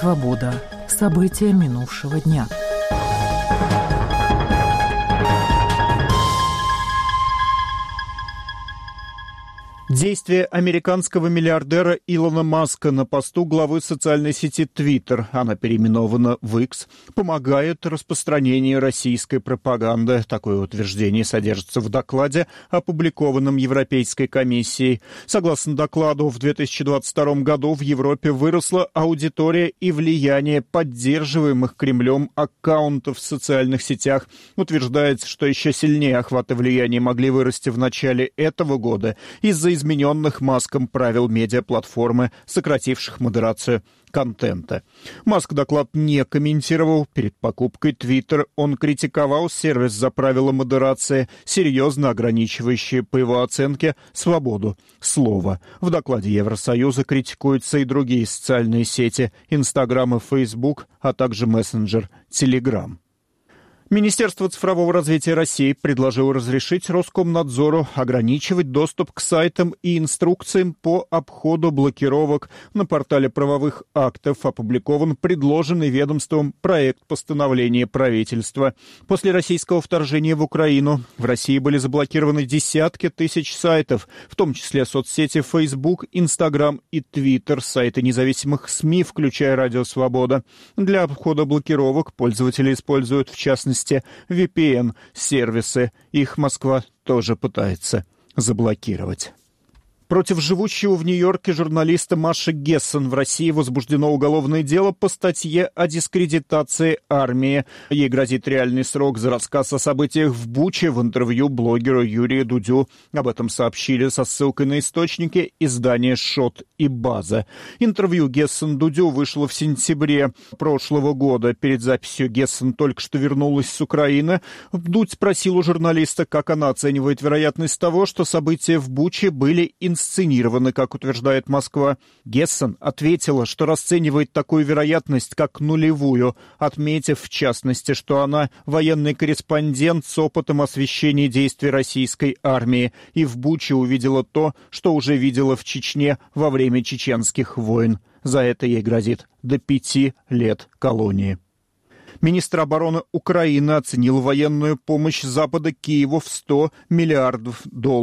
Свобода. События минувшего дня. Действия американского миллиардера Илона Маска на посту главы социальной сети Twitter, она переименована в X, помогают распространению российской пропаганды. Такое утверждение содержится в докладе, опубликованном Европейской комиссией. Согласно докладу, в 2022 году в Европе выросла аудитория и влияние поддерживаемых Кремлем аккаунтов в социальных сетях. Утверждается, что еще сильнее охват и влияние могли вырасти в начале этого года из-за измененных Маском правил медиаплатформы, сокративших модерацию контента. Маск доклад не комментировал. Перед покупкой Twitter он критиковал сервис за правила модерации, серьезно ограничивающие, по его оценке, свободу слова. В докладе Евросоюза критикуются и другие социальные сети – Инстаграм и Фейсбук, а также мессенджер Телеграм. Министерство цифрового развития России предложило разрешить Роскомнадзору ограничивать доступ к сайтам и инструкциям по обходу блокировок. На портале правовых актов опубликован предложенный ведомством проект постановления правительства. После российского вторжения в Украину в России были заблокированы десятки тысяч сайтов, в том числе соцсети Facebook, Instagram и Twitter, сайты независимых СМИ, включая «Радио Свобода». Для обхода блокировок пользователи используют, в частности, VPN-сервисы. Их Москва тоже пытается заблокировать. Против живущего в Нью-Йорке журналиста Маши Гессен в России возбуждено уголовное дело по статье о дискредитации армии. Ей грозит реальный срок за рассказ о событиях в Буче в интервью блогеру Юрию Дудю. Об этом сообщили со ссылкой на источники издания «Шот» и «База». Интервью Гессен Дудю вышло в сентябре прошлого года. Перед записью Гессен только что вернулась с Украины. Дудь спросил у журналиста, как она оценивает вероятность того, что события в Буче были инсценированы, как утверждает Москва. Гессен ответила, что расценивает такую вероятность как нулевую, отметив, в частности, что она военный корреспондент с опытом освещения действий российской армии и в Буче увидела то, что уже видела в Чечне во время чеченских войн. За это ей грозит до 5 лет колонии. Министр обороны Украины оценил военную помощь Запада Киеву в $100 миллиардов.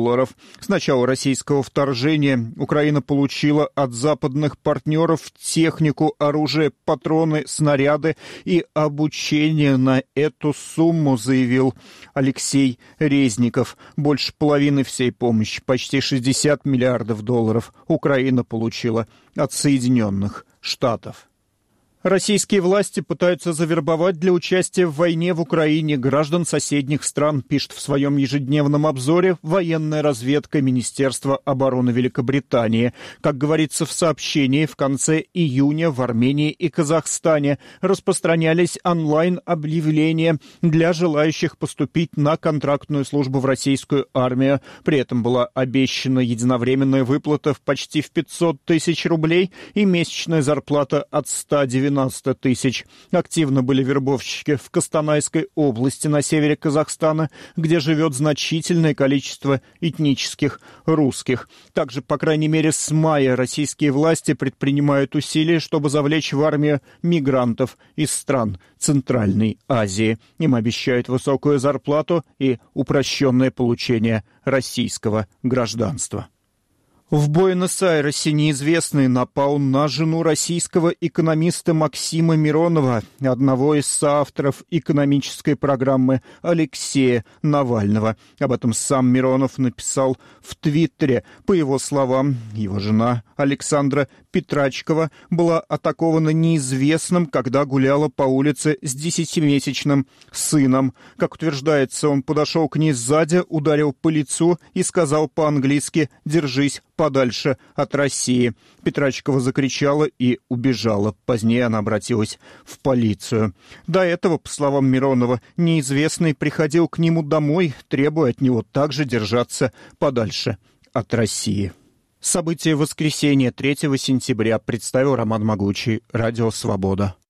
С начала российского вторжения Украина получила от западных партнеров технику, оружие, патроны, снаряды и обучение. На эту сумму, заявил Алексей Резников, больше половины всей помощи, почти $60 миллиардов, Украина получила от Соединенных Штатов. Российские власти пытаются завербовать для участия в войне в Украине граждан соседних стран, пишет в своем ежедневном обзоре военная разведка Министерства обороны Великобритании. Как говорится в сообщении, в конце июня в Армении и Казахстане распространялись онлайн-объявления для желающих поступить на контрактную службу в российскую армию. При этом была обещана единовременная выплата почти в 500 тысяч рублей и месячная зарплата от 190 тысяч. Активно были вербовщики в Костанайской области на севере Казахстана, где живет значительное количество этнических русских. Также, по крайней мере, с мая российские власти предпринимают усилия, чтобы завлечь в армию мигрантов из стран Центральной Азии. Им обещают высокую зарплату и упрощенное получение российского гражданства. В Буэнос-Айресе неизвестный напал на жену российского экономиста Максима Миронова, одного из соавторов экономической программы Алексея Навального. Об этом сам Миронов написал в Твиттере. По его словам, его жена Александра Петрачкова была атакована неизвестным, когда гуляла по улице с 10-месячным сыном. Как утверждается, он подошел к ней сзади, ударил по лицу и сказал по-английски «держись подальше от России». Петрачкова закричала и убежала. Позднее она обратилась в полицию. До этого, по словам Миронова, неизвестный приходил к нему домой, требуя от него также держаться подальше от России. События воскресенья 3 сентября представил Роман Могучий, Радио Свобода.